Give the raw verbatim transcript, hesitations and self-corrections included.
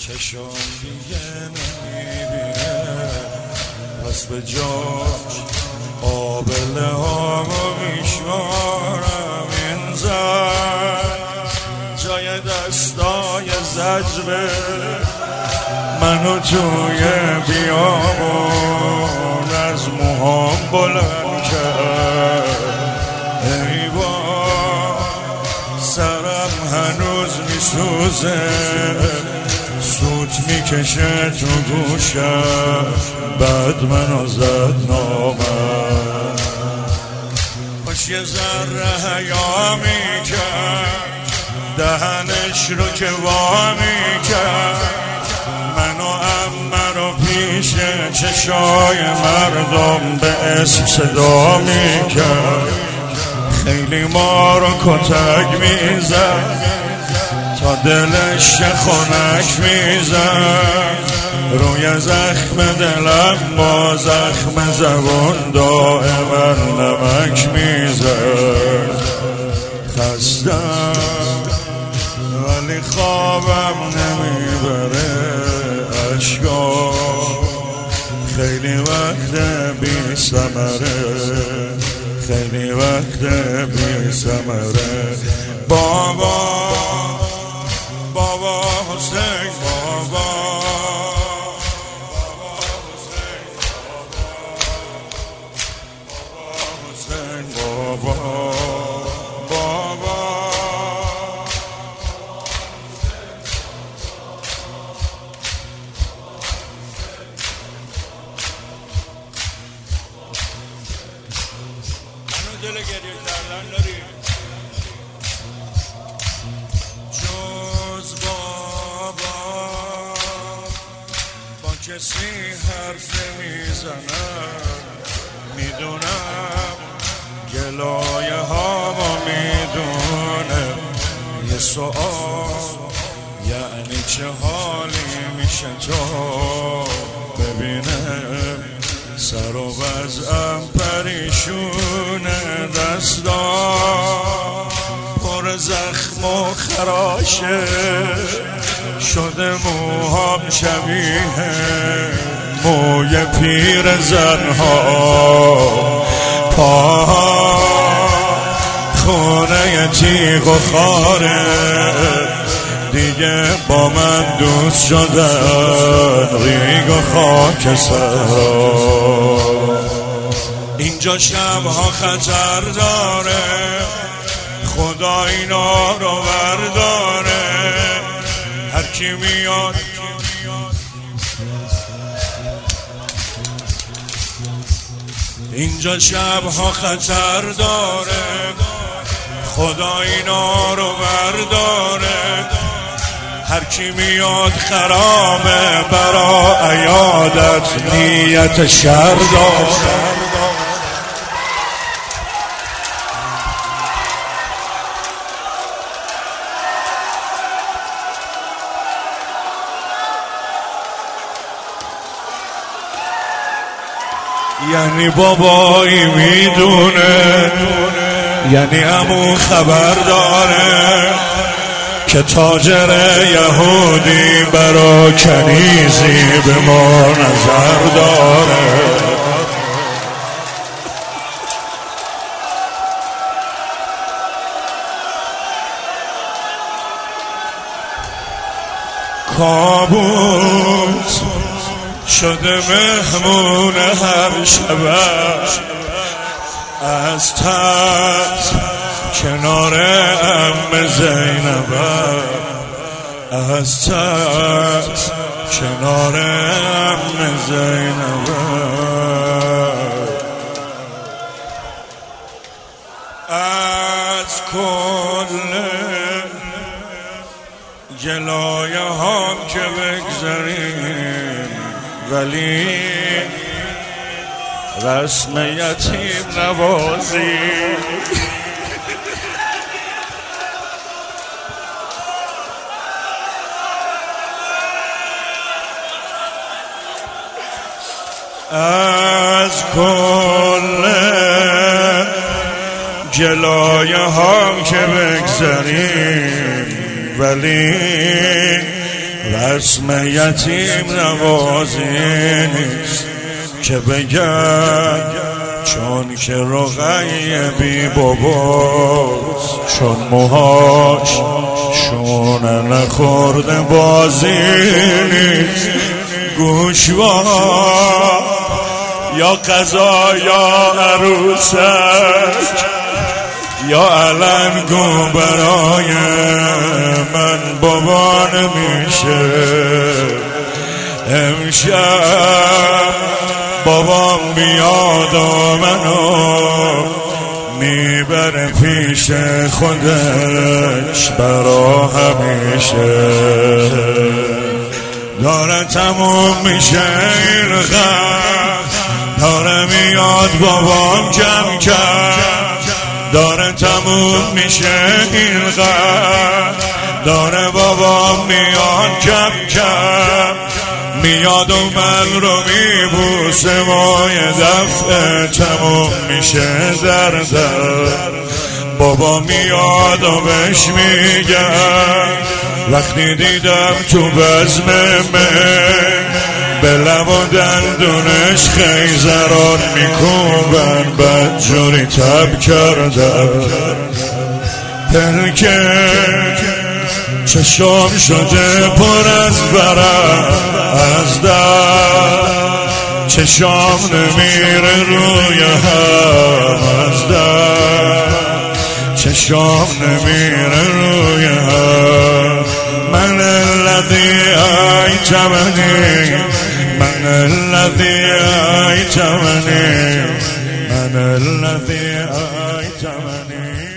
چشم دیگه نمیبینه، پس به جاش آبله ها میشمارم. این زن جای دستای زجره، منو توی بیابون از موهام بلند کرد. ای بابا سرم هنوز میسوزه، سوت میکشه تو گوشم، بعد منو زد نامم. کاش یه ذره حیا میکرد، دهنش رو که وا میکرد، منو عمه رو پیش چشای مردم به اسم صدا میکرد. خیلی ما رو کتک میزد تا دلش خنک میزد، روی زخم دلم با زخم زبون دائما نمک میزد. خستم ولی خوابم نمیبره، اشکا خیلی وقت بی ثمره، خیلی وقت بی ثمره. بابا بابا حسین بابا، بابا حسین بابا، بابا منو دل گریه کردن داری، جز بابا با کسی حرف نمیزنم. میدونم گلایه هامو میدونه، یه سوال یعنی چه حالی میشه تو ببینه. سر و وضعم پریشونه، دستام پر زخم و خراشه شده، موهام شبیه موی پیر زنها، پاها خونه تیغ و خاره، دیگه با من دوست شدن ریگ و خاک سرا. اینجا شبها خطر داره، خدا اینا رو برداره. هر کی میاد اینجا شبها خطر داره، خدا اینا رو برداره. هر کی میاد خرابه، برا عیادت نیت شر داره. یعنی بابایی میدونه، یعنی عمو خبر داره که تاجر یهودی برا کنیزی به ما نظر داره. کابوس شده مهمون هر شب، از ترس کنار عم زینب، از ترس کنار عم زینب. از کل جلایه هم که بگذاریم، ولی رسم یتیم نوازی. از کل جلایه هم که بگذاریم، ولی رسم یتیم نوازی نیست که بگن چون که رقیه بی باباست، چون موهاش شونه نخورده بازی نیست. گوشوار یا قضا یا عروسک یا علنگو برای من بابا نمیشه. امشب بابام بیاد و منو میبره پیش خودش برا همیشه. داره تموم میشه این غم، داره میاد بابام کم کم، داره تموم میشه این غم، داره بابام میاد کم کم، میاد و من رو میبوسه و یه دفعه تموم میشه در در. بابا میاد و بهش میگم وقتی دیدم تو بزم من به لب و دندونش خیزران میکوبن، بدجوری تب کردم پلکه چشام شده پر از ورم از در، چشام نمیره روی هم از در، چشام نمیره روی هم. من الذی ایتمنی، من الذی ایتمنی، من الذی ایتمنی.